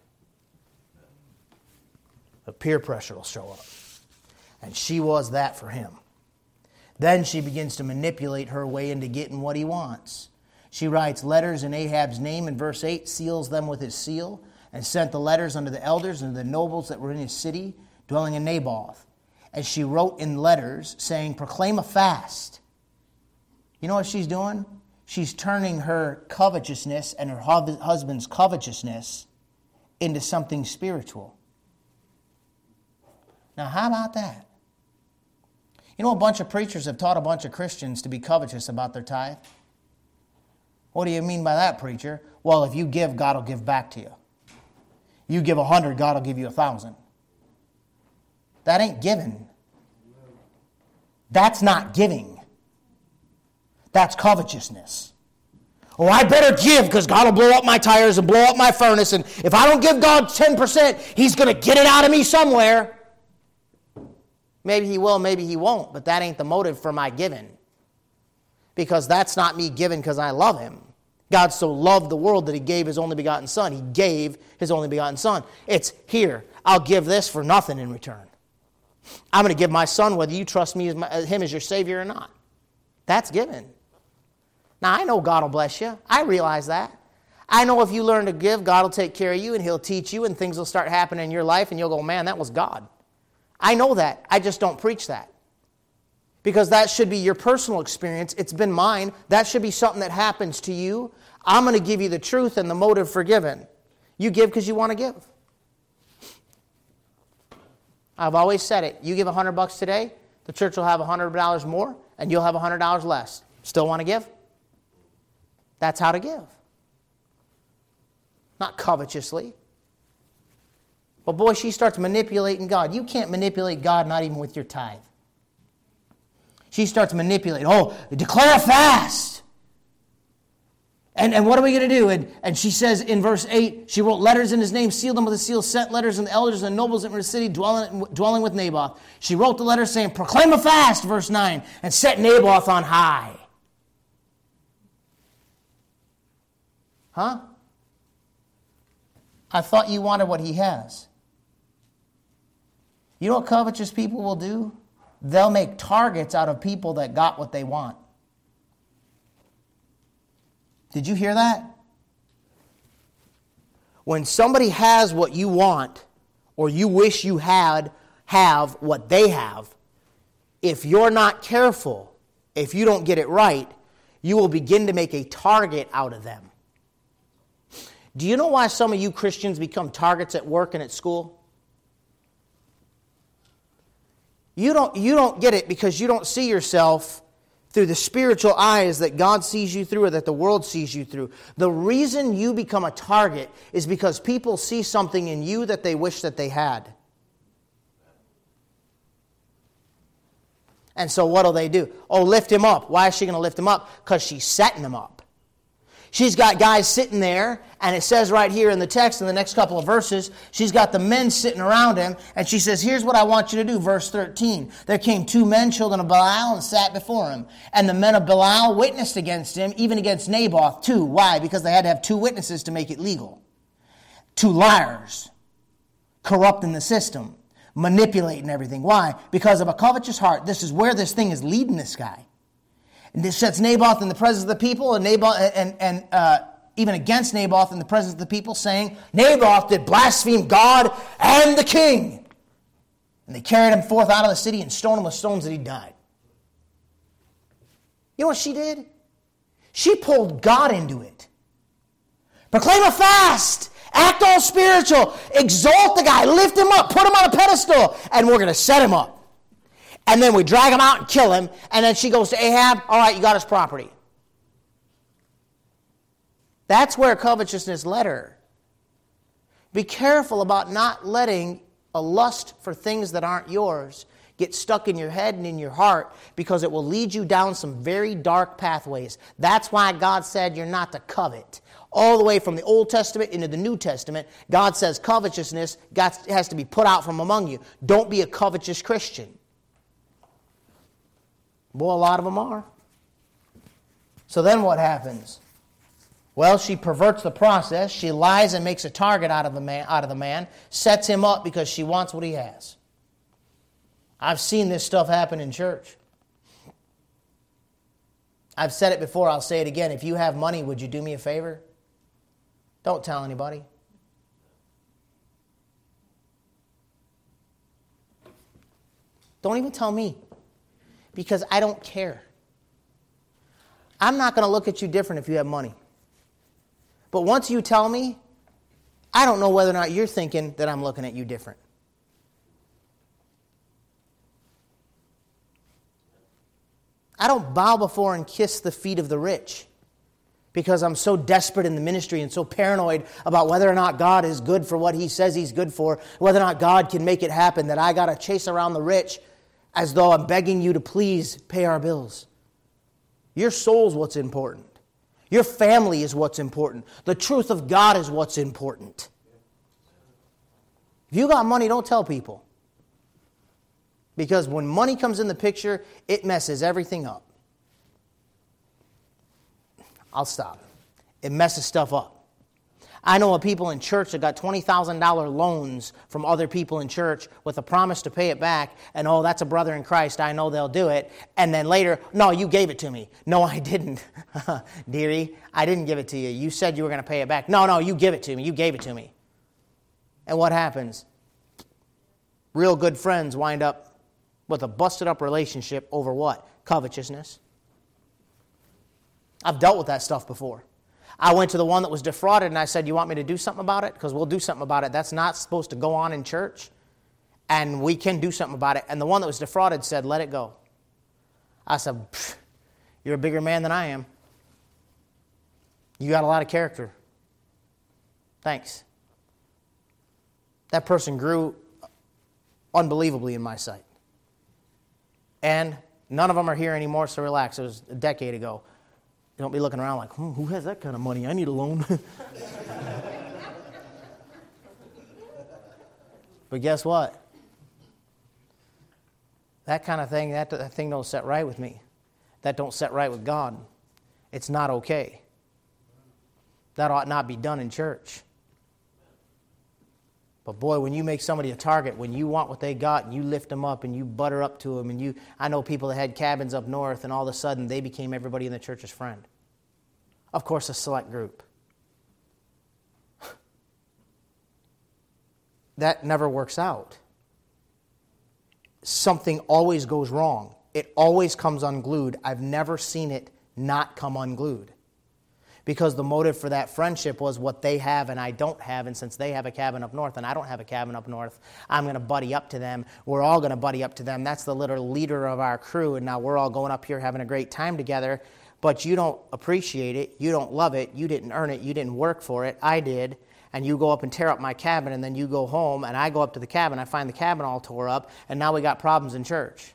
[SPEAKER 1] But peer pressure will show up. And she was that for him. Then she begins to manipulate her way into getting what he wants. She writes letters in Ahab's name in verse eight, seals them with his seal, and sent the letters unto the elders and the nobles that were in his city, dwelling in Naboth. As she wrote in letters, saying, proclaim a fast. You know what she's doing? She's turning her covetousness and her husband's covetousness into something spiritual. Now, how about that? You know, a bunch of preachers have taught a bunch of Christians to be covetous about their tithe. What do you mean by that, preacher? Well, if you give, God will give back to you. You give a hundred, God will give you a thousand. That ain't giving. That's not giving. That's covetousness. Oh, I better give because God will blow up my tires and blow up my furnace. And if I don't give God ten percent, He's going to get it out of me somewhere. Maybe He will, maybe He won't. But that ain't the motive for my giving. Because that's not me giving because I love Him. God so loved the world that He gave His only begotten Son. He gave His only begotten Son. It's here. I'll give this for nothing in return. I'm going to give my son whether you trust me as my, Him as your Savior or not. That's giving. Now, I know God will bless you. I realize that. I know if you learn to give, God will take care of you and He'll teach you and things will start happening in your life and you'll go, man, that was God. I know that. I just don't preach that. Because that should be your personal experience. It's been mine. That should be something that happens to you. I'm going to give you the truth and the motive for giving. You give because you want to give. I've always said it. You give one hundred bucks today, the church will have one hundred dollars more, and you'll have one hundred dollars less. Still want to give? That's how to give. Not covetously. But boy, she starts manipulating God. You can't manipulate God, not even with your tithe. She starts manipulating. Oh, declare a fast. And, and what are we going to do? And, and she says in verse eight, she wrote letters in his name, sealed them with a seal, sent letters and the elders and the nobles that were in the city dwelling, dwelling with Naboth. She wrote the letter saying, proclaim a fast, verse nine, and set Naboth on high. Huh? I thought you wanted what he has. You know what covetous people will do? They'll make targets out of people that got what they want. Did you hear that? When somebody has what you want, or you wish you had, have what they have, if you're not careful, if you don't get it right, you will begin to make a target out of them. Do you know why some of you Christians become targets at work and at school? You don't, you don't get it because you don't see yourself through the spiritual eyes that God sees you through or that the world sees you through. The reason you become a target is because people see something in you that they wish that they had. And so what do they do? Oh, lift him up. Why is she going to lift him up? Because she's setting him up. She's got guys sitting there, and it says right here in the text, in the next couple of verses, she's got the men sitting around him, and she says, here's what I want you to do, verse thirteen. There came two men, children of Belial, and sat before him. And the men of Belial witnessed against him, even against Naboth, too. Why? Because they had to have two witnesses to make it legal. Two liars, corrupting the system, manipulating everything. Why? Because of a covetous heart. This is where this thing is leading this guy. And this sets Naboth in the presence of the people, and Naboth, and, and uh, even against Naboth in the presence of the people, saying, Naboth did blaspheme God and the king. And they carried him forth out of the city and stoned him with stones that he died. You know what she did? She pulled God into it. Proclaim a fast. Act all spiritual. Exalt the guy. Lift him up. Put him on a pedestal. And we're going to set him up. And then we drag him out and kill him. And then she goes to Ahab, all right, you got his property. That's where covetousness led her. Be careful about not letting a lust for things that aren't yours get stuck in your head and in your heart, because it will lead you down some very dark pathways. That's why God said you're not to covet. All the way from the Old Testament into the New Testament, God says covetousness has to be put out from among you. Don't be a covetous Christian. Boy, a lot of them are. So then what happens? Well, she perverts the process. She lies and makes a target out of the man, out of the man, sets him up because she wants what he has. I've seen this stuff happen in church. I've said it before, I'll say it again. If you have money, would you do me a favor? Don't tell anybody. Don't even tell me. Because I don't care. I'm not going to look at you different if you have money. But once you tell me, I don't know whether or not you're thinking that I'm looking at you different. I don't bow before and kiss the feet of the rich because I'm so desperate in the ministry and so paranoid about whether or not God is good for what He says He's good for, whether or not God can make it happen, that I got to chase around the rich as though I'm begging you to please pay our bills. Your soul's what's important. Your family is what's important. The truth of God is what's important. If you got money, don't tell people. Because when money comes in the picture, it messes everything up. I'll stop. It messes stuff up. I know of people in church that got twenty thousand dollars loans from other people in church with a promise to pay it back, and oh, that's a brother in Christ, I know they'll do it. And then later, no, you gave it to me. No, I didn't. Dearie, I didn't give it to you. You said you were going to pay it back. No, no, you give it to me. You gave it to me. And what happens? Real good friends wind up with a busted up relationship over what? Covetousness. I've dealt with that stuff before. I went to the one that was defrauded and I said, you want me to do something about it? Because we'll do something about it. That's not supposed to go on in church. And we can do something about it. And the one that was defrauded said, let it go. I said, you're a bigger man than I am. You got a lot of character. Thanks. That person grew unbelievably in my sight. And none of them are here anymore, so relax. It was a decade ago. Don't be looking around like, hmm, who has that kind of money? I need a loan. But guess what? That kind of thing, that, that thing don't set right with me. That don't set right with God. It's not okay. That ought not be done in church. But boy, when you make somebody a target, when you want what they got, and you lift them up and you butter up to them, and you, I know people that had cabins up north, and all of a sudden they became everybody in the church's friend. Of course, a select group. That never works out. Something always goes wrong. It always comes unglued. I've never seen it not come unglued. Because the motive for that friendship was what they have and I don't have, and since they have a cabin up north and I don't have a cabin up north, I'm going to buddy up to them. We're all going to buddy up to them. That's the little leader of our crew, and now we're all going up here having a great time together, but you don't appreciate it, you don't love it, you didn't earn it, you didn't work for it, I did, and you go up and tear up my cabin, and then you go home, and I go up to the cabin, I find the cabin all tore up, and now we got problems in church.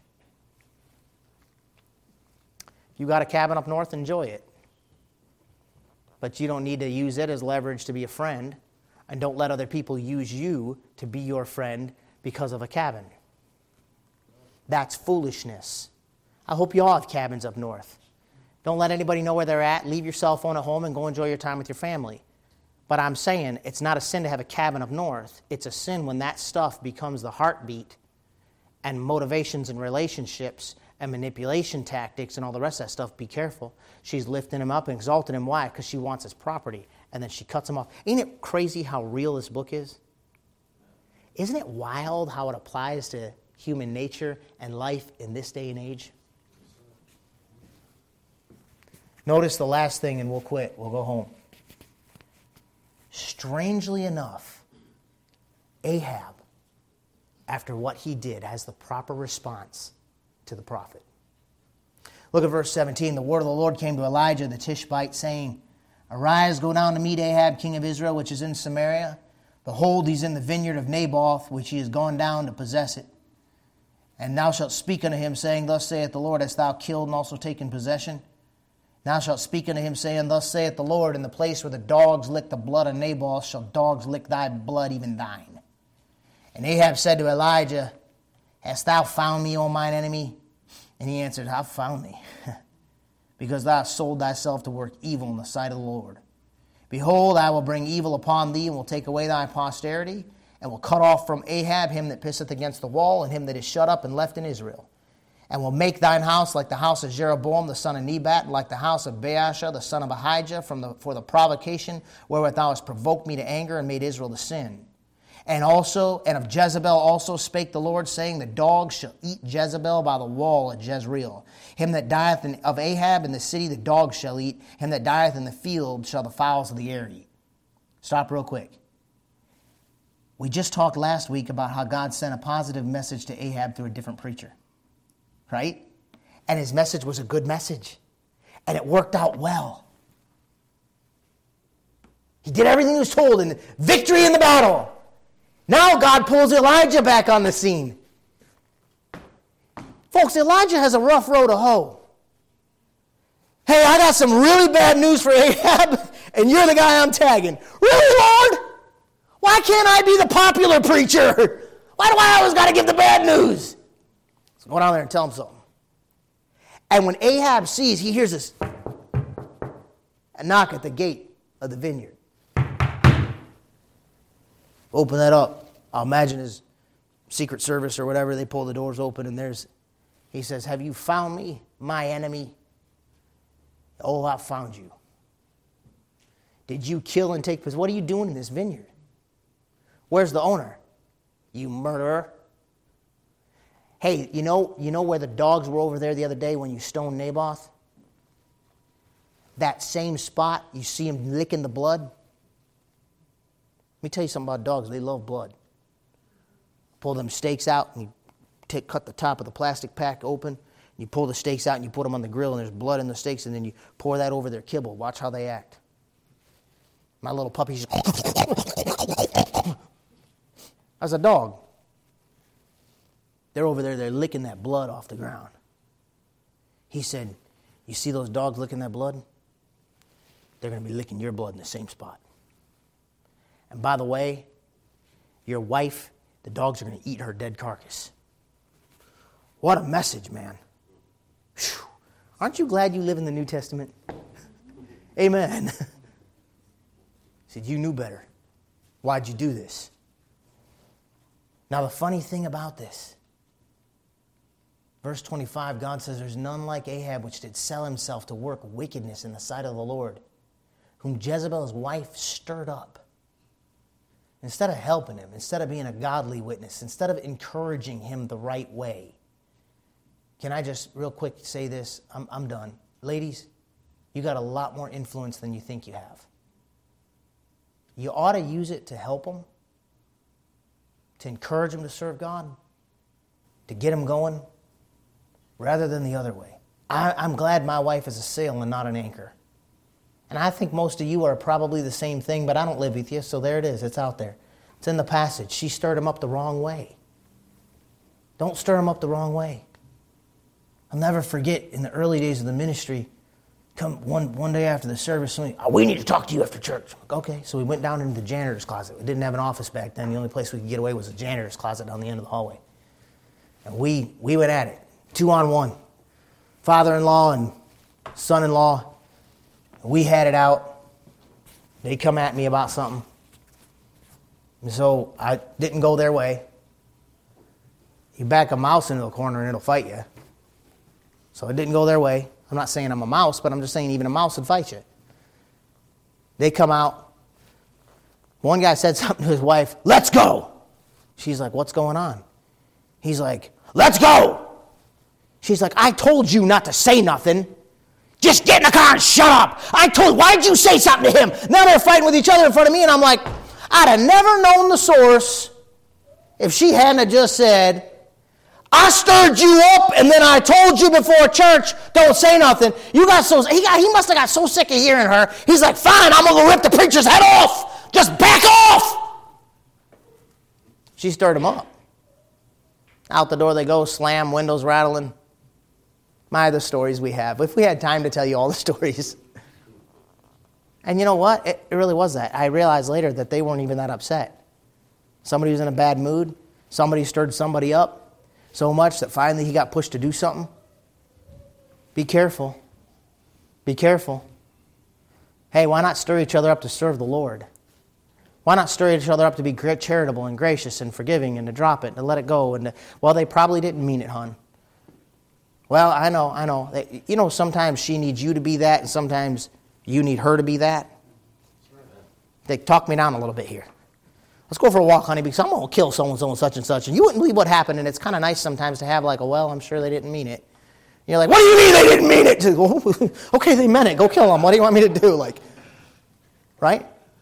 [SPEAKER 1] If you got a cabin up north, enjoy it. But you don't need to use it as leverage to be a friend, and don't let other people use you to be your friend because of a cabin. That's foolishness. I hope you all have cabins up north. Don't let anybody know where they're at. Leave your cell phone at home and go enjoy your time with your family. But I'm saying it's not a sin to have a cabin up north. It's a sin when that stuff becomes the heartbeat and motivations and relationships and manipulation tactics and all the rest of that stuff. Be careful. She's lifting him up and exalting him. Why? Because she wants his property. And then she cuts him off. Ain't it crazy how real this book is? Isn't it wild how it applies to human nature and life in this day and age? Notice the last thing and we'll quit. We'll go home. Strangely enough, Ahab, after what he did, has the proper response to the prophet. Look at verse seventeen. The word of the Lord came to Elijah the Tishbite, saying, Arise, go down to meet Ahab, king of Israel, which is in Samaria. Behold, he's in the vineyard of Naboth, which he is gone down to possess it. And thou shalt speak unto him, saying, Thus saith the Lord, hast thou killed and also taken possession? Thou shalt speak unto him, saying, Thus saith the Lord, in the place where the dogs lick the blood of Naboth, shall dogs lick thy blood, even thine. And Ahab said to Elijah, Hast thou found me, O mine enemy? And he answered, I've found thee, because thou hast sold thyself to work evil in the sight of the Lord. Behold, I will bring evil upon thee, and will take away thy posterity, and will cut off from Ahab him that pisseth against the wall, and him that is shut up and left in Israel. And will make thine house like the house of Jeroboam the son of Nebat, and like the house of Baasha the son of Ahijah, from the, for the provocation wherewith thou hast provoked me to anger and made Israel to sin. And also, and of Jezebel also spake the Lord, saying, The dogs shall eat Jezebel by the wall of Jezreel. Him that dieth in, of Ahab in the city the dogs shall eat. Him that dieth in the field shall the fowls of the air eat. Stop real quick. We just talked last week about how God sent a positive message to Ahab through a different preacher. Right? And his message was a good message. And it worked out well. He did everything he was told, and victory in the battle. Now God pulls Elijah back on the scene. Folks, Elijah has a rough row to hoe. Hey, I got some really bad news for Ahab, and you're the guy I'm tagging. Really, Lord? Why can't I be the popular preacher? Why do I always got to give the bad news? So go down there and tell him something. And when Ahab sees, he hears this a knock at the gate of the vineyard. Open that up. I'll imagine his Secret Service or whatever, they pull the doors open and there's, he says, have you found me, my enemy? Oh, I found you. Did you kill and take possession? What are you doing in this vineyard? Where's the owner? You murderer. Hey, you know, you know where the dogs were over there the other day when you stoned Naboth? That same spot, you see him licking the blood? Let me tell you something about dogs. They love blood. Pull them steaks out and you take, cut the top of the plastic pack open. You pull the steaks out and you put them on the grill and there's blood in the steaks and then you pour that over their kibble. Watch how they act. My little puppy's as a dog. They're over there, they're licking that blood off the ground. He said, you see those dogs licking that blood? They're going to be licking your blood in the same spot. And by the way, your wife, the dogs are going to eat her dead carcass. What a message, man. Whew. Aren't you glad you live in the New Testament? Amen. He said, you knew better. Why'd you do this? Now, the funny thing about this, verse twenty-five, God says, there's none like Ahab, which did sell himself to work wickedness in the sight of the Lord, whom Jezebel, his wife, stirred up. Instead of helping him, instead of being a godly witness, instead of encouraging him the right way, can I just real quick say this? I'm, I'm done. Ladies, you got a lot more influence than you think you have. You ought to use it to help them, to encourage them to serve God, to get them going, rather than the other way. I, I'm glad my wife is a sail and not an anchor. And I think most of you are probably the same thing, but I don't live with you, so there it is. It's out there. It's in the passage. She stirred him up the wrong way. Don't stir him up the wrong way. I'll never forget in the early days of the ministry, come one, one day after the service, somebody, oh, we need to talk to you after church. I'm like, okay. So we went down into the janitor's closet. We didn't have an office back then. The only place we could get away was a janitor's closet down the end of the hallway. And we, we went at it, two on one. Father-in-law and son-in-law. We had it out. They come at me about something. And so I didn't go their way. You back a mouse into a corner and it'll fight you. So I didn't go their way. I'm not saying I'm a mouse, but I'm just saying even a mouse would fight you. They come out. One guy said something to his wife, let's go. She's like, what's going on? He's like, let's go. She's like, I told you not to say nothing. Just get in the car and shut up. I told, why'd you say something to him? Now they're fighting with each other in front of me, and I'm like, I'd have never known the source if she hadn't have just said, I stirred you up, and then I told you before church, don't say nothing. You got so he got he must have got so sick of hearing her. He's like, fine, I'm gonna go rip the preacher's head off. Just back off. She stirred him up. Out the door they go, slam, windows rattling. My, the stories we have. If we had time to tell you all the stories. And you know what? It, it really was that. I realized later that they weren't even that upset. Somebody was in a bad mood. Somebody stirred somebody up so much that finally he got pushed to do something. Be careful. Be careful. Hey, why not stir each other up to serve the Lord? Why not stir each other up to be charitable and gracious and forgiving and to drop it and to let it go? And to, well, they probably didn't mean it, hon. Well, I know, I know. You know, sometimes she needs you to be that, and sometimes you need her to be that. They talk me down a little bit here. Let's go for a walk, honey, because I'm going to kill so-and-so and such and such. And you wouldn't believe what happened, and it's kind of nice sometimes to have like, a, well, I'm sure they didn't mean it. And you're like, what do you mean they didn't mean it? To, okay, they meant it. Go kill them. What do you want me to do? Like, right?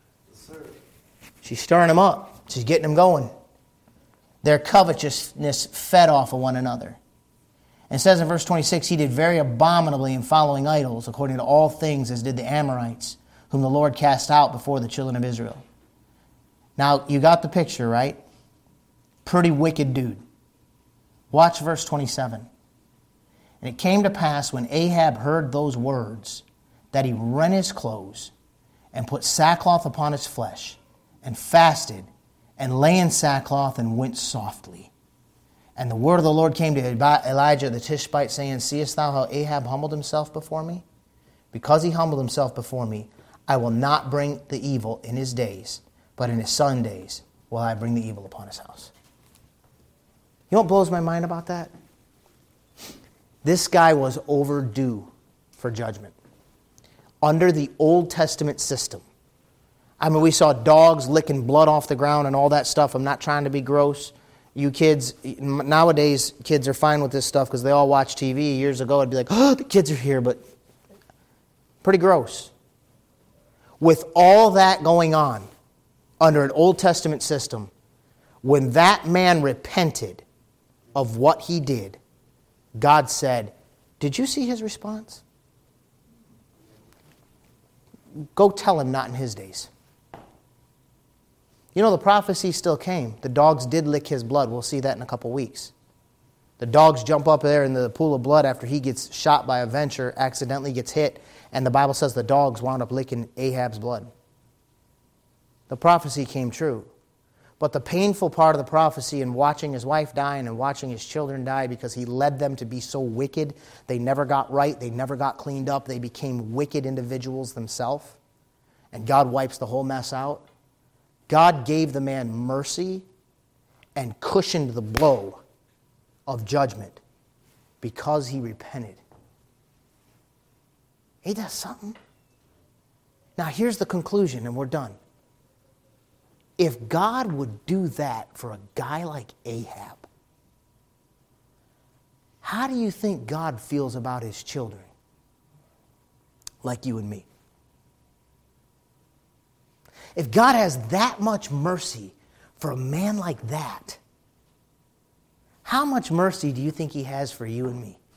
[SPEAKER 1] She's stirring them up. She's getting them going. Their covetousness fed off of one another. And it says in verse twenty-six, he did very abominably in following idols, according to all things as did the Amorites, whom the Lord cast out before the children of Israel. Now, you got the picture, right? Pretty wicked dude. Watch verse twenty-seven. And it came to pass when Ahab heard those words that he rent his clothes and put sackcloth upon his flesh and fasted and lay in sackcloth and went softly. And the word of the Lord came to Elijah the Tishbite, saying, Seest thou how Ahab humbled himself before me? Because he humbled himself before me, I will not bring the evil in his days, but in his son days will I bring the evil upon his house. You know what blows my mind about that? This guy was overdue for judgment. Under the Old Testament system. I mean, we saw dogs licking blood off the ground and all that stuff. I'm not trying to be gross. You kids, nowadays, kids are fine with this stuff because they all watch T V. Years ago, it'd be like, oh, the kids are here, but pretty gross. With all that going on under an Old Testament system, when that man repented of what he did, God said, did you see his response? Go tell him not in his days. You know, the prophecy still came. The dogs did lick his blood. We'll see that in a couple weeks. The dogs jump up there in the pool of blood after he gets shot by a venture, accidentally gets hit, and the Bible says the dogs wound up licking Ahab's blood. The prophecy came true. But the painful part of the prophecy in watching his wife die and watching his children die because he led them to be so wicked, they never got right, they never got cleaned up, they became wicked individuals themselves, and God wipes the whole mess out. God gave the man mercy and cushioned the blow of judgment because he repented. Ain't that something? Now here's the conclusion, and we're done. If God would do that for a guy like Ahab, how do you think God feels about his children? Like you and me. If God has that much mercy for a man like that, how much mercy do you think he has for you and me?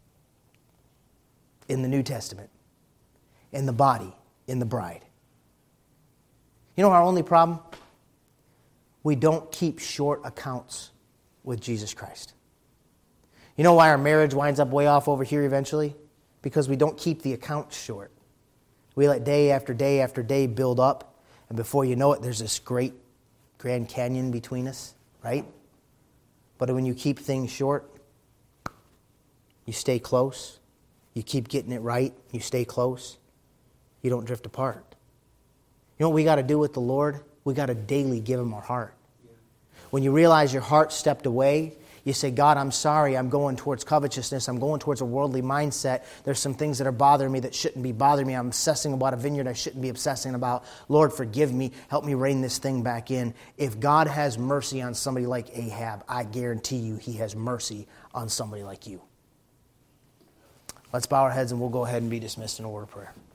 [SPEAKER 1] In the New Testament, in the body, in the bride. You know our only problem? We don't keep short accounts with Jesus Christ. You know why our marriage winds up way off over here eventually? Because we don't keep the accounts short. We let day after day after day build up, and before you know it, there's this great Grand Canyon between us, right? But when you keep things short, you stay close. You keep getting it right. You stay close. You don't drift apart. You know what we got to do with the Lord? We got to daily give him our heart. When you realize your heart stepped away, you say, God, I'm sorry. I'm going towards covetousness. I'm going towards a worldly mindset. There's some things that are bothering me that shouldn't be bothering me. I'm obsessing about a vineyard I shouldn't be obsessing about. Lord, forgive me. Help me rein this thing back in. If God has mercy on somebody like Ahab, I guarantee you he has mercy on somebody like you. Let's bow our heads and we'll go ahead and be dismissed in a word of prayer.